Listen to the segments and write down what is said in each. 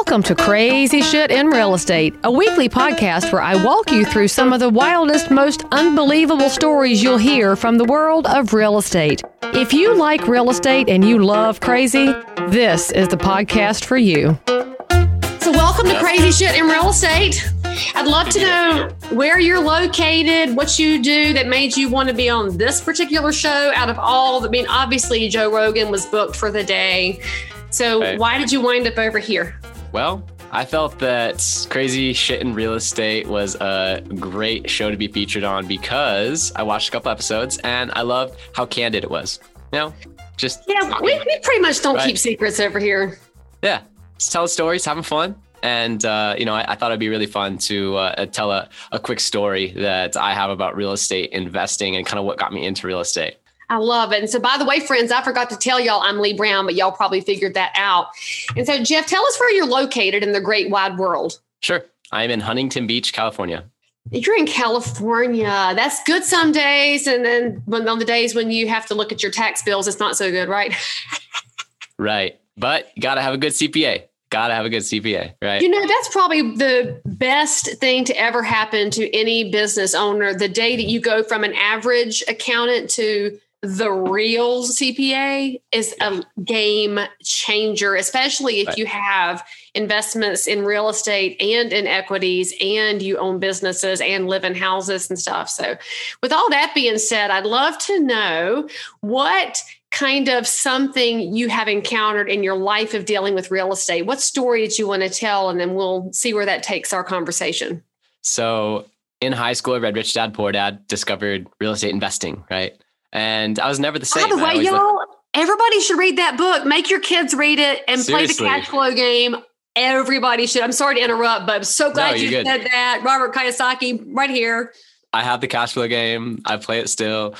Welcome to Crazy Shit in Real Estate, a weekly podcast where I walk you through some of the wildest, most unbelievable stories you'll hear from the world of real estate. If you like real estate and you love crazy, this is the podcast for you. So welcome to Crazy Shit in Real Estate. I'd love to know where you're located, what you do that made you want to be on this particular show out of all. I mean, obviously, Joe Rogan was booked for the day. So Why did you wind up over here? Well, I felt that Crazy Shit in Real Estate was a great show to be featured on because I watched a couple episodes and I loved how candid it was. You know, just we pretty much don't keep secrets over here. Yeah, just telling stories, having fun. And, I thought it'd be really fun to tell a quick story that I have about real estate investing and kind of what got me into real estate. I love it. And so, by the way, friends, I forgot to tell y'all I'm Lee Brown, but y'all probably figured that out. And so, Jeff, tell us where you're located in the great wide world. Sure. I'm in Huntington Beach, California. You're in California. That's good some days. And then on the days when you have to look at your tax bills, it's not so good, right? Right. But you got to have a good CPA. Got to have a good CPA, right? You know, that's probably the best thing to ever happen to any business owner. The day that you go from an average accountant to the real CPA is a game changer, especially if you have investments in real estate and in equities and you own businesses and live in houses and stuff. So with all that being said, I'd love to know what kind of something you have encountered in your life of dealing with real estate. What story did you want to tell? And then we'll see where that takes our conversation. So in high school, I read Rich Dad, Poor Dad, discovered real estate investing, right? And I was never the same. By the way, y'all, everybody should read that book. Make your kids read it and Seriously. Play the cash flow game. Everybody should. I'm sorry to interrupt, but I'm so glad you said that. Robert Kiyosaki right here. I have the cash flow game. I play it still.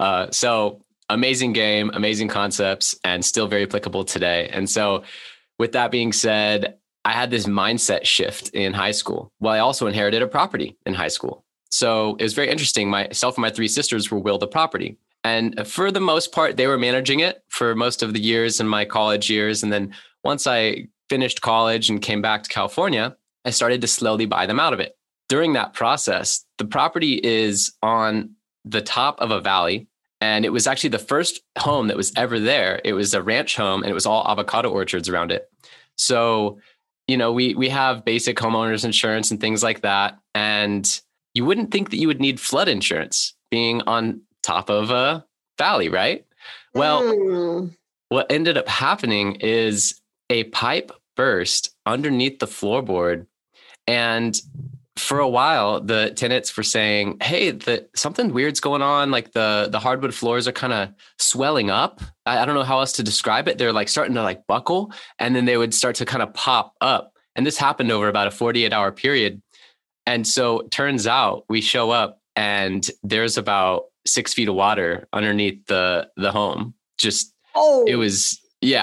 So amazing game, amazing concepts, and still very applicable today. And so with that being said, I had this mindset shift in high school. Well, I also inherited a property in high school. So it was very interesting. Myself and my three sisters were willed a property. And for the most part, they were managing it for most of the years in my college years. And then once I finished college and came back to California, I started to slowly buy them out of it. During that process, the property is on the top of a valley. And it was actually the first home that was ever there. It was a ranch home and it was all avocado orchards around it. So, we have basic homeowners insurance and things like that. And you wouldn't think that you would need flood insurance being on top of a valley, right? Well, what ended up happening is a pipe burst underneath the floorboard. And for a while, the tenants were saying, hey, something weird's going on. Like the hardwood floors are kind of swelling up. I don't know how else to describe it. They're like starting to buckle, and then they would start to kind of pop up. And this happened over about a 48-hour period. And so it turns out we show up and there's about 6 feet of water underneath the home. It was,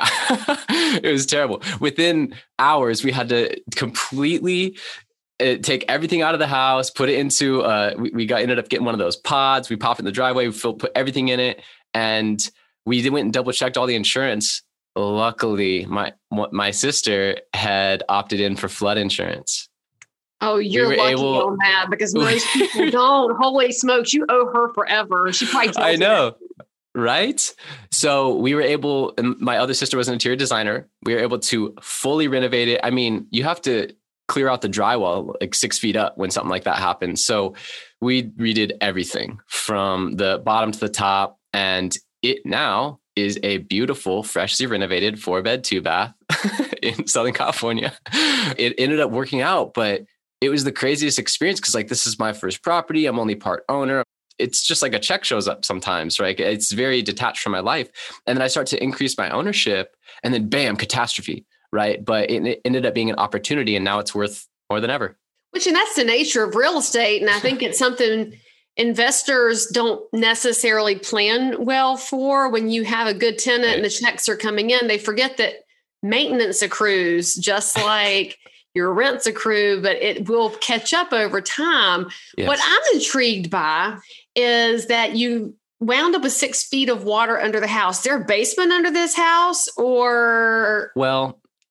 it was terrible. Within hours, we had to completely take everything out of the house, put it into, ended up getting one of those pods. We pop it in the driveway, put everything in it. And we went and double checked all the insurance. Luckily, my sister had opted in for flood insurance. Oh, you're lucky on that because most people don't. Holy smokes, you owe her forever. She probably tells I know, right? So we were able, and my other sister was an interior designer. We were able to fully renovate it. I mean, you have to clear out the drywall 6 feet up when something like that happens. So we redid everything from the bottom to the top. And it now is a beautiful, freshly renovated 4-bed, 2-bath in Southern California. It ended up working out, but it was the craziest experience because this is my first property. I'm only part owner. It's just like a check shows up sometimes, right? It's very detached from my life. And then I start to increase my ownership and then bam, catastrophe, right? But it ended up being an opportunity and now it's worth more than ever. And that's the nature of real estate. And I think it's something investors don't necessarily plan well for. When you have a good tenant and the checks are coming in, they forget that maintenance accrues just like your rents accrue, but it will catch up over time. Yes. What I'm intrigued by is that you wound up with 6 feet of water under the house. Is there a basement under this house or? Well,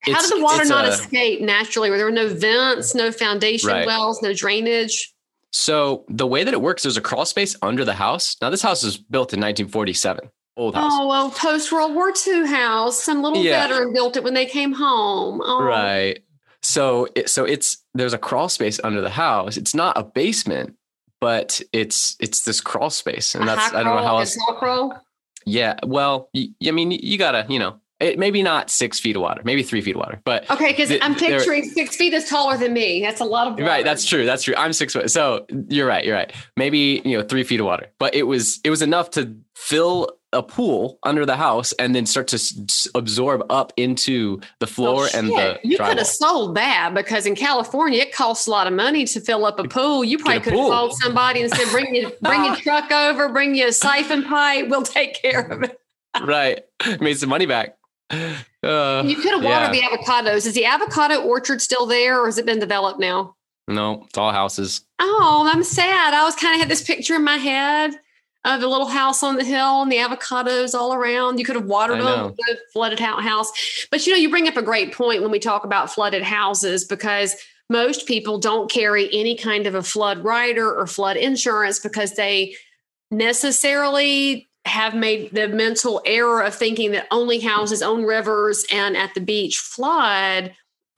How did the water not escape naturally? Were there no vents, no foundation wells, no drainage? So the way that it works, there's a crawl space under the house. Now, this house was built in 1947. Old house. Oh, well, post World War II house. Some little veteran built it when they came home. Oh. Right. So there's a crawl space under the house. It's not a basement, but it's this crawl space, and that's I don't know how else. Crawl? Yeah. Well, I mean, you gotta, maybe not 6 feet of water, maybe 3 feet of water, but okay. Because I'm picturing 6 feet is taller than me. That's a lot of water. Right. That's true. I'm 6 foot. So you're right. Maybe, 3 feet of water, but it was enough to fill a pool under the house and then start to absorb up into the floor and the You drywall. could have sold that, because in California, it costs a lot of money to fill up a pool. You probably could have called somebody and said, bring your truck over, bring you a siphon pipe. We'll take care of it. Right. Made some money back. You could have watered the avocados. Is the avocado orchard still there, or has it been developed now? No, it's all houses. Oh, I'm sad. I was kind of had this picture in my head of the little house on the hill and the avocados all around. You could have watered them with a flooded house. But, you bring up a great point when we talk about flooded houses, because most people don't carry any kind of a flood rider or flood insurance because they necessarily have made the mental error of thinking that only houses on rivers and at the beach flood.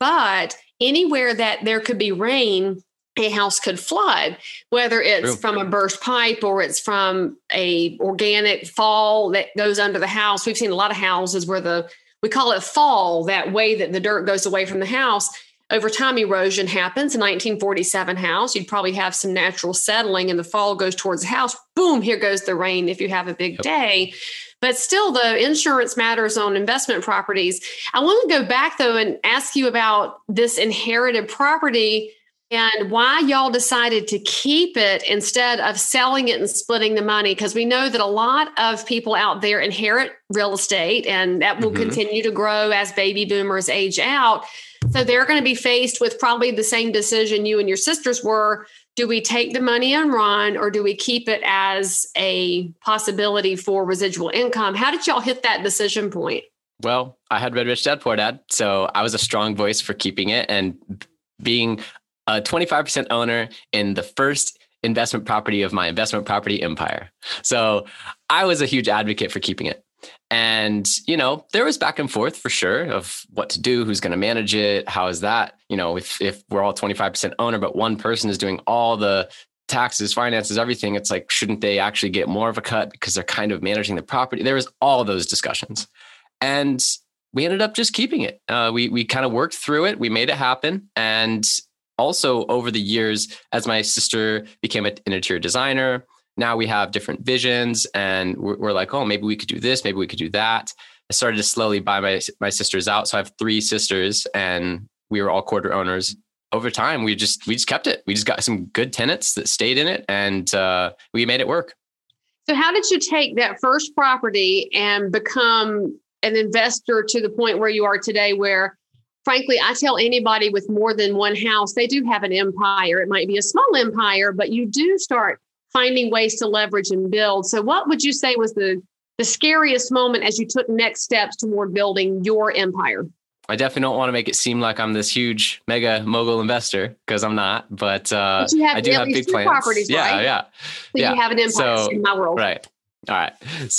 But anywhere that there could be rain, a house could flood, whether it's from a burst pipe or it's from a organic fall that goes under the house. We've seen a lot of houses where we call it fall, that way that the dirt goes away from the house. Over time, erosion happens. A 1947 house, you'd probably have some natural settling and the fall goes towards the house. Boom, here goes the rain if you have a big day. But still, the insurance matters on investment properties. I want to go back, though, and ask you about this inherited property and why y'all decided to keep it instead of selling it and splitting the money. Because we know that a lot of people out there inherit real estate, and that will continue to grow as baby boomers age out. So they're going to be faced with probably the same decision you and your sisters were. Do we take the money and run, or do we keep it as a possibility for residual income? How did y'all hit that decision point? Well, I had Read Rich Dad Poor Dad, so I was a strong voice for keeping it, and being a 25% owner in the first investment property of my investment property empire. So I was a huge advocate for keeping it. And, there was back and forth for sure of what to do, who's going to manage it. How is that? If we're all 25% owner, but one person is doing all the taxes, finances, everything, it's like, shouldn't they actually get more of a cut because they're kind of managing the property? There was all those discussions. And we ended up just keeping it. We kind of worked through it. We made it happen. And also over the years, as my sister became an interior designer, now we have different visions, and we're like, oh, maybe we could do this, maybe we could do that. I started to slowly buy my sisters out. So I have 3 sisters, and we were all quarter owners. Over time, we just kept it. We just got some good tenants that stayed in it, and we made it work. So how did you take that first property and become an investor to the point where you are today, where, frankly, I tell anybody with more than one house, they do have an empire. It might be a small empire, but you do start finding ways to leverage and build. So what would you say was the scariest moment as you took next steps toward building your empire? I definitely don't want to make it seem like I'm this huge mega mogul investor, because I'm not, but I do have big plans. Properties, right? Yeah. So you have an empire in my world. Right. All right.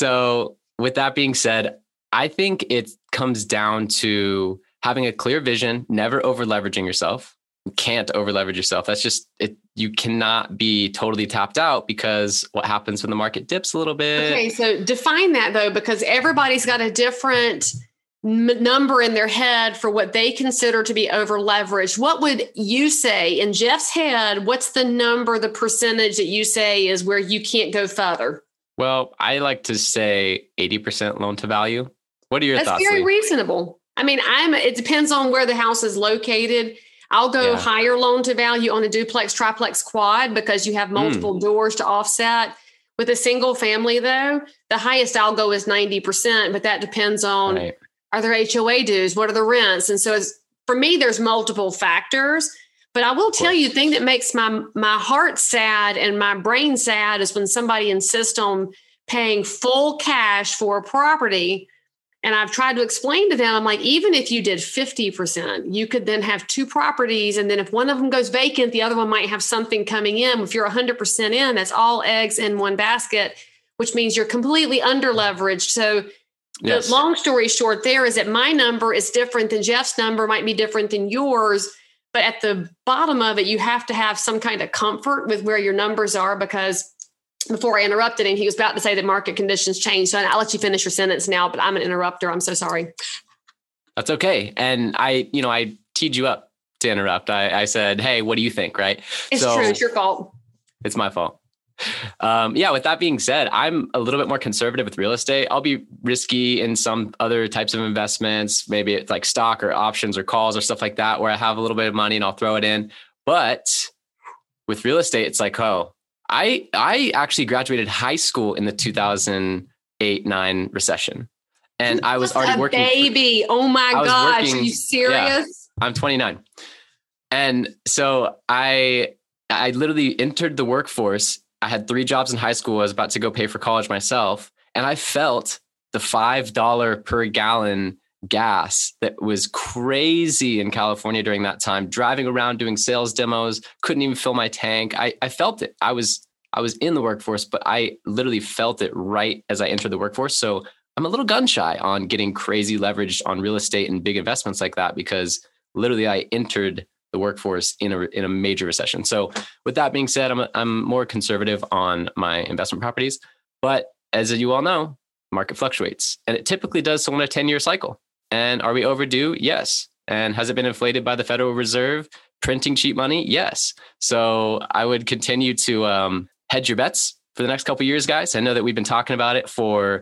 So with that being said, I think it comes down to having a clear vision, never over leveraging yourself. You can't over leverage yourself. That's just it. You cannot be totally tapped out, because what happens when the market dips a little bit? Okay, so define that though, because everybody's got a different number in their head for what they consider to be over leveraged. What would you say in Jeff's head? What's the number, the percentage that you say is where you can't go further? Well, I like to say 80% loan to value. What are your thoughts? That's very reasonable. I mean, it depends on where the house is located. I'll go higher loan to value on a duplex, triplex, quad, because you have multiple doors to offset. With a single family, though, the highest I'll go is 90%, but that depends on, are there HOA dues? What are the rents? And so for me, there's multiple factors. But I will tell you, the thing that makes my heart sad and my brain sad is when somebody insists on paying full cash for a property And I've tried to explain to them, I'm like, even if you did 50%, you could then have two properties. And then if one of them goes vacant, the other one might have something coming in. If you're 100% in, that's all eggs in one basket, which means you're completely under leveraged. So the long story short there is that my number is different than Jeff's number, might be different than yours. But at the bottom of it, you have to have some kind of comfort with where your numbers are, because before I interrupted him, he was about to say that market conditions changed. So I'll let you finish your sentence now, but I'm an interrupter. I'm so sorry. That's okay. And I teed you up to interrupt. I said, hey, what do you think? Right. It's true. It's your fault. It's my fault. With that being said, I'm a little bit more conservative with real estate. I'll be risky in some other types of investments. Maybe it's like stock or options or calls or stuff like that, where I have a little bit of money and I'll throw it in. But with real estate, it's like, I actually graduated high school in the 2008-9 recession. And I was already working. Baby. Oh my gosh. Are you serious? Yeah, I'm 29. And so I literally entered the workforce. I had 3 jobs in high school. I was about to go pay for college myself. And I felt the $5 per gallon gas that was crazy in California during that time, driving around doing sales demos, couldn't even fill my tank. I felt it. I was in the workforce, but I literally felt it right as I entered the workforce. So I'm a little gun shy on getting crazy leveraged on real estate and big investments like that, because literally I entered the workforce in a major recession. So with that being said, I'm more conservative on my investment properties, but as you all know, market fluctuates, and it typically does so in a 10-year cycle. And are we overdue? Yes. And has it been inflated by the Federal Reserve printing cheap money? Yes. So I would continue to hedge your bets for the next couple of years, guys. I know that we've been talking about it for,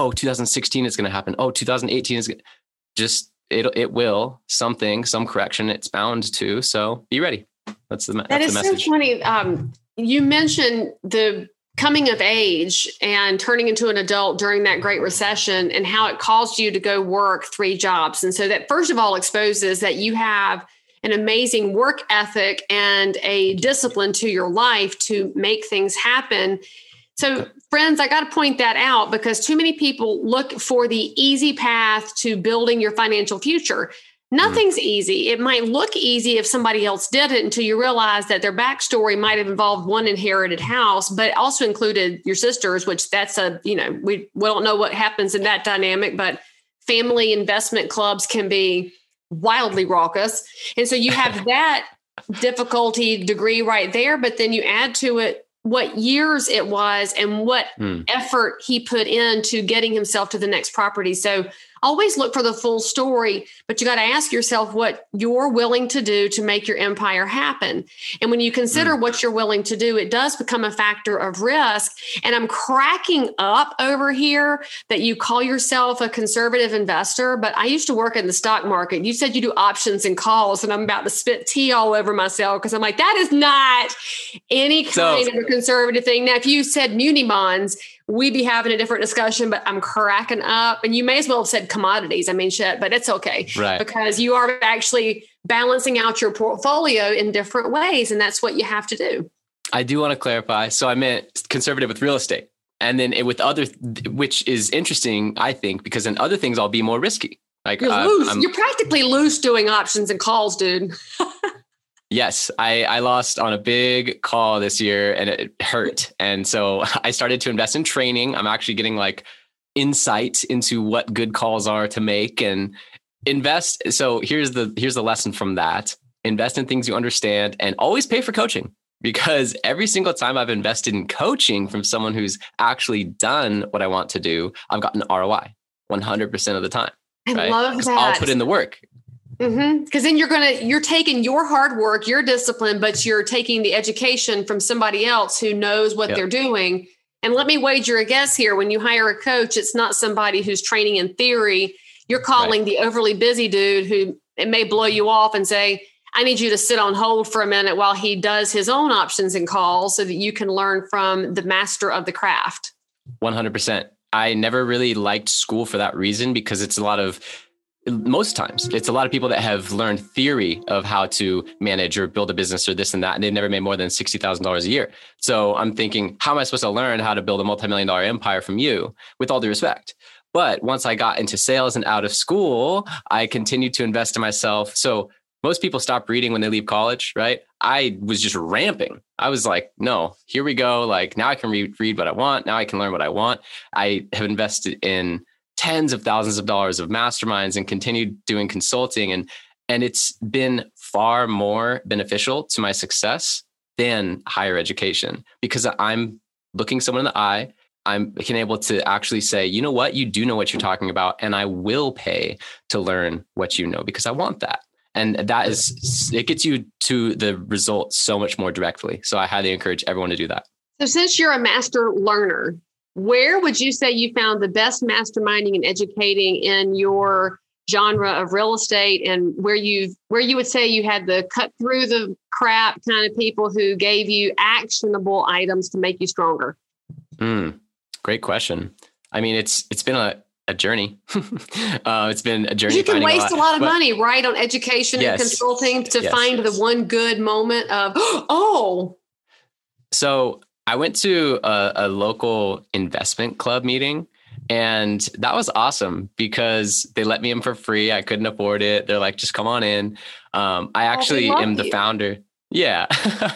2016 is going to happen. 2018 is just, it will, some correction, it's bound to. So be ready. That's the message. That is so funny. You mentioned the coming of age and turning into an adult during that Great Recession and how it caused you to go work 3 jobs. And so that first of all exposes that you have an amazing work ethic and a discipline to your life to make things happen. So friends, I got to point that out, because too many people look for the easy path to building your financial future. Nothing's easy. It might look easy if somebody else did it, until you realize that their backstory might have involved one inherited house, but also included your sisters, which that's we don't know what happens in that dynamic, but family investment clubs can be wildly raucous. And so you have that difficulty degree right there, but then you add to it what years it was and what effort he put into getting himself to the next property. So always look for the full story, but you got to ask yourself what you're willing to do to make your empire happen. And when you consider what you're willing to do, it does become a factor of risk. And I'm cracking up over here that you call yourself a conservative investor, but I used to work in the stock market. You said you do options and calls, and I'm about to spit tea all over myself, because I'm like, that is not any kind of a conservative thing. Now, if you said muni bonds, we'd be having a different discussion, but I'm cracking up. And you may as well have said commodities. I mean, shit, but it's okay. Right. Because you are actually balancing out your portfolio in different ways. And that's what you have to do. I do want to clarify. So I meant conservative with real estate, and then with other, which is interesting, I think, because in other things, I'll be more risky. Like you're loose. You're practically loose doing options and calls, dude. Yes, I lost on a big call this year, and it hurt. And so I started to invest in training. I'm actually getting like insight into what good calls are to make and invest. So here's the lesson from that. Invest in things you understand, and always pay for coaching, because every single time I've invested in coaching from someone who's actually done what I want to do, I've gotten ROI 100% of the time. I love that. I'll put in the work. Because then you're taking your hard work, your discipline, but you're taking the education from somebody else who knows what they're doing. And let me wager a guess here. When you hire a coach, it's not somebody who's training in theory. You're calling the overly busy dude who it may blow you off and say, I need you to sit on hold for a minute while he does his own options and calls so that you can learn from the master of the craft. 100%. I never really liked school for that reason, because it's most times it's a lot of people that have learned theory of how to manage or build a business or this and that, and they've never made more than $60,000 a year. So I'm thinking, how am I supposed to learn how to build a multi-million-dollar empire from you, with all due respect? But once I got into sales and out of school, I continued to invest in myself. So most people stop reading when they leave college, right? I was just ramping. I was like, no, here we go. Like now I can read what I want. Now I can learn what I want. I have invested in tens of thousands of dollars of masterminds and continued doing consulting. And it's been far more beneficial to my success than higher education because I'm looking someone in the eye. I'm able to actually say, you know what, you do know what you're talking about, and I will pay to learn what you know because I want that. And that is, it gets you to the result so much more directly. So I highly encourage everyone to do that. So since you're a master learner, where would you say you found the best masterminding and educating in your genre of real estate, and where you would say you had the cut through the crap kind of people who gave you actionable items to make you stronger? Great question. I mean, it's been a journey. It's been a journey. You can waste a lot of money, right, on education and consulting to find the one good moment of, oh. So I went to a local investment club meeting, and that was awesome because they let me in for free. I couldn't afford it. They're like, just come on in. I actually am the founder. Yeah.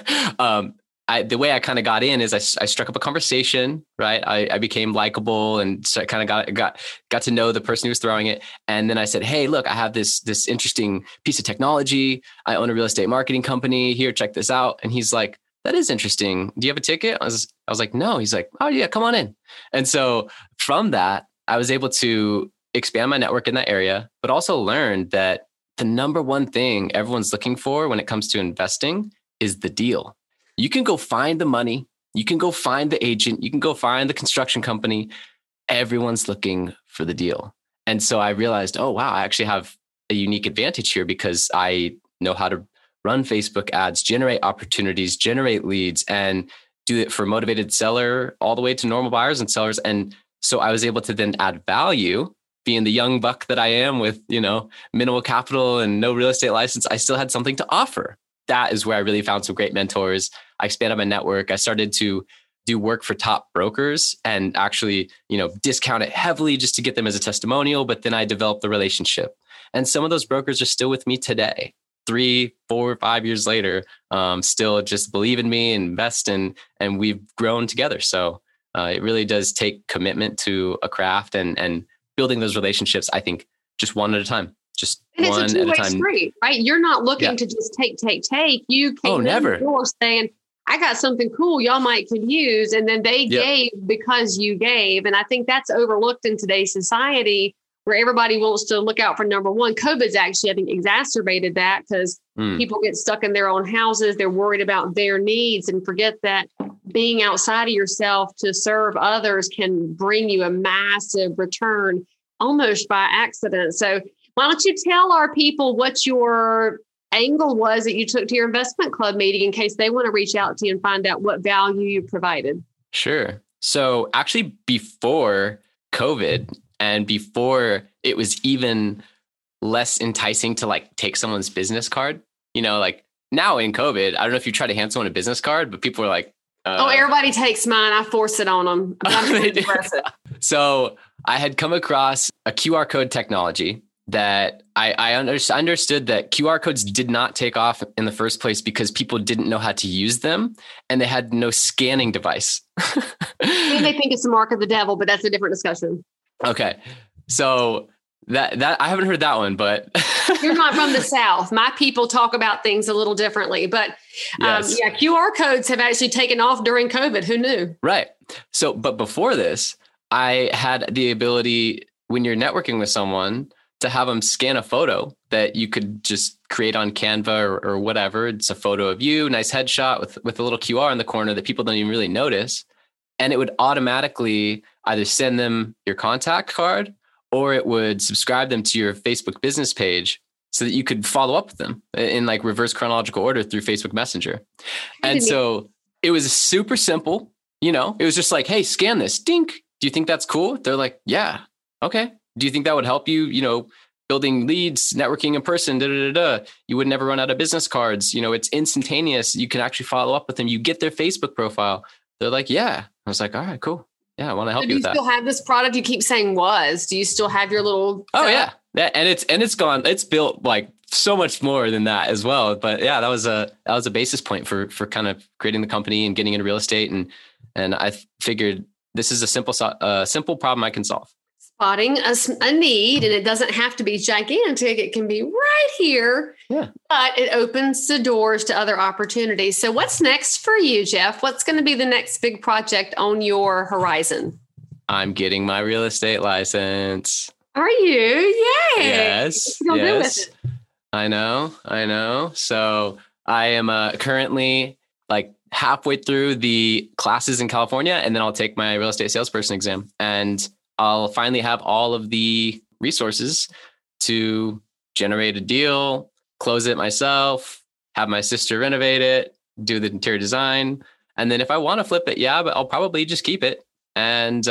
The way I kind of got in is I struck up a conversation, right? I became likable, and so I kind of got to know the person who was throwing it. And then I said, hey, look, I have this interesting piece of technology. I own a real estate marketing company. Here, check this out. And he's like, that is interesting. Do you have a ticket? I was like, no. He's like, oh yeah, come on in. And so from that, I was able to expand my network in that area, but also learned that the number one thing everyone's looking for when it comes to investing is the deal. You can go find the money. You can go find the agent. You can go find the construction company. Everyone's looking for the deal. And so I realized, oh, wow, I actually have a unique advantage here because I know how to run Facebook ads, generate opportunities, generate leads, and do it for motivated seller all the way to normal buyers and sellers. And so I was able to then add value. Being the young buck that I am with, minimal capital and no real estate license, I still had something to offer. That is where I really found some great mentors. I expanded my network. I started to do work for top brokers and actually, discount it heavily just to get them as a testimonial. But then I developed the relationship. And some of those brokers are still with me today, 3, 4, 5 years later, still just believe in me and invest in, and we've grown together. So it really does take commitment to a craft and building those relationships, I think, just one at a time. Just and one it's a two-way at a time. street, right? You're not looking to just take. You came in the door saying, I got something cool y'all could use. And then they gave because you gave. And I think that's overlooked in today's society where everybody wants to look out for number one. COVID's actually, I think, exacerbated that because people get stuck in their own houses. They're worried about their needs and forget that being outside of yourself to serve others can bring you a massive return almost by accident. So why don't you tell our people what your angle was that you took to your investment club meeting in case they want to reach out to you and find out what value you provided? Sure. So actually before COVID and before it was even less enticing to take someone's business card, now in COVID, I don't know if you try to hand someone a business card, but people are like, everybody takes mine. I force it on them. So I had come across a QR code technology that I understood that QR codes did not take off in the first place because people didn't know how to use them and they had no scanning device. And they think it's the mark of the devil, but that's a different discussion. Okay. So that I haven't heard that one, but you're not from the South. My people talk about things a little differently, but QR codes have actually taken off during COVID. Who knew? Right. So, but before this, I had the ability when you're networking with someone to have them scan a photo that you could just create on Canva or whatever. It's a photo of you, nice headshot with a little QR in the corner that people don't even really notice. And it would automatically either send them your contact card or it would subscribe them to your Facebook business page so that you could follow up with them in reverse chronological order through Facebook Messenger. And so it was super simple. It was just like, hey, scan this. Dink. Do you think that's cool? They're like, yeah. Okay. Do you think that would help you, building leads, networking in person, You would never run out of business cards. It's instantaneous. You can actually follow up with them. You get their Facebook profile. They're like, yeah. I was like, all right, cool. I want to help So you with do that. you still have this product? You keep saying was. Do you still have your little? Oh yeah. And it's gone. It's built like so much more than that as well. But yeah, that was a basis point for kind of creating the company and getting into real estate. And I figured this is a simple problem I can solve. Spotting a need, and it doesn't have to be gigantic. It can be right here, but it opens the doors to other opportunities. So what's next for you, Jeff? What's going to be the next big project on your horizon? I'm getting my real estate license. Are you? Yay! Yes. What you gonna do with it? I know. So I am currently like halfway through the classes in California, and then I'll take my real estate salesperson exam, and I'll finally have all of the resources to generate a deal, close it myself, have my sister renovate it, do the interior design. And then if I want to flip it, but I'll probably just keep it and,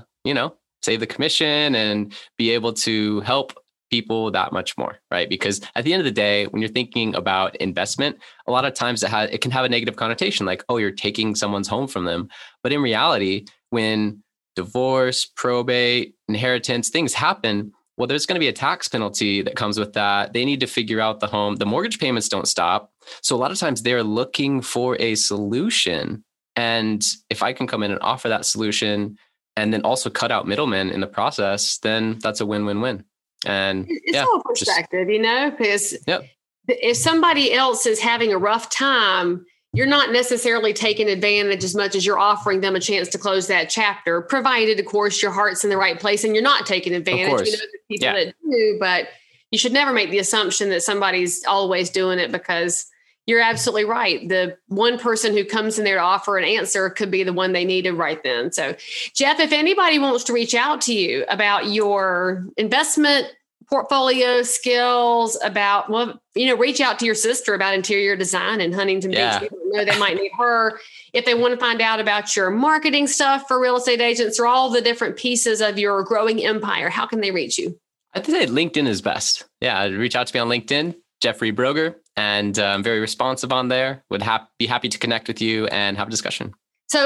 save the commission and be able to help people that much more, right? Because at the end of the day, when you're thinking about investment, a lot of times it can have a negative connotation, like, oh, you're taking someone's home from them. But in reality, when divorce, probate, inheritance, things happen, well, there's going to be a tax penalty that comes with that. They need to figure out the home. The mortgage payments don't stop. So a lot of times they're looking for a solution. And if I can come in and offer that solution and then also cut out middlemen in the process, then that's a win-win-win. And it's all perspective, because yep. If somebody else is having a rough time, you're not necessarily taking advantage as much as you're offering them a chance to close that chapter, provided, of course, your heart's in the right place and you're not taking advantage. There's people that do, but you should never make the assumption that somebody's always doing it, because you're absolutely right. The one person who comes in there to offer an answer could be the one they needed right then. So, Jeff, if anybody wants to reach out to you about your investment portfolio skills, about, reach out to your sister about interior design in Huntington Beach. People know they might need her. If they want to find out about your marketing stuff for real estate agents or all the different pieces of your growing empire, how can they reach you? I think LinkedIn is best. Yeah, reach out to me on LinkedIn, Jeffrey Broger, and I'm very responsive on there. Would be happy to connect with you and have a discussion. So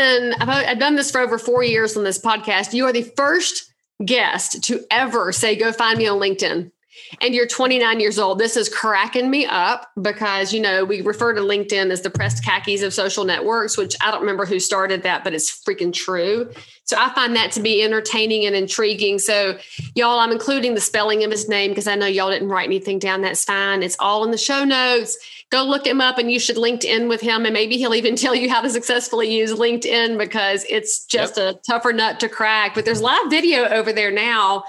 I've done this for over 4 years on this podcast. You are the first guest to ever say, go find me on LinkedIn. And you're 29 years old. This is cracking me up because, we refer to LinkedIn as the pressed khakis of social networks, which I don't remember who started that, but it's freaking true. So I find that to be entertaining and intriguing. So y'all, I'm including the spelling of his name because I know y'all didn't write anything down. That's fine. It's all in the show notes. Go look him up and you should LinkedIn with him. And maybe he'll even tell you how to successfully use LinkedIn because it's just a tougher nut to crack. But there's live video over there now.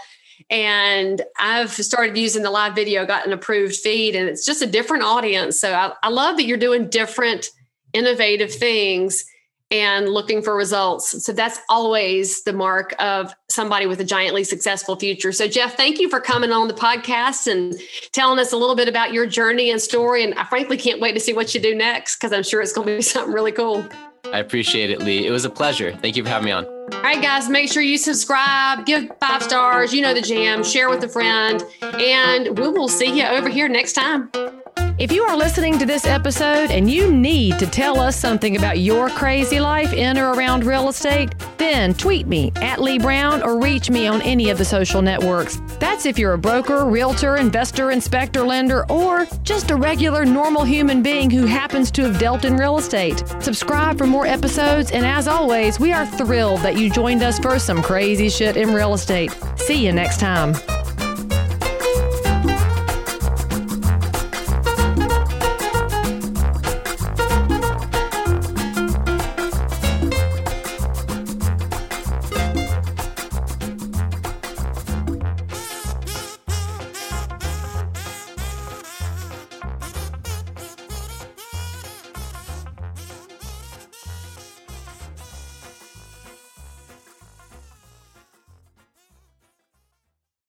And I've started using the live video, got an approved feed, and it's just a different audience. So I love that you're doing different, innovative things and looking for results. So that's always the mark of somebody with a giantly successful future. So Jeff, thank you for coming on the podcast and telling us a little bit about your journey and story. And I frankly can't wait to see what you do next, because I'm sure it's going to be something really cool. I appreciate it, Lee. It was a pleasure. Thank you for having me on. All right, guys, make sure you subscribe, give 5 stars, the jam, share with a friend, and we will see you over here next time. If you are listening to this episode and you need to tell us something about your crazy life in or around real estate, then tweet me at Lee Brown or reach me on any of the social networks. That's if you're a broker, realtor, investor, inspector, lender, or just a regular normal human being who happens to have dealt in real estate. Subscribe for more episodes, and as always, we are thrilled that you joined us for some crazy shit in real estate. See you next time.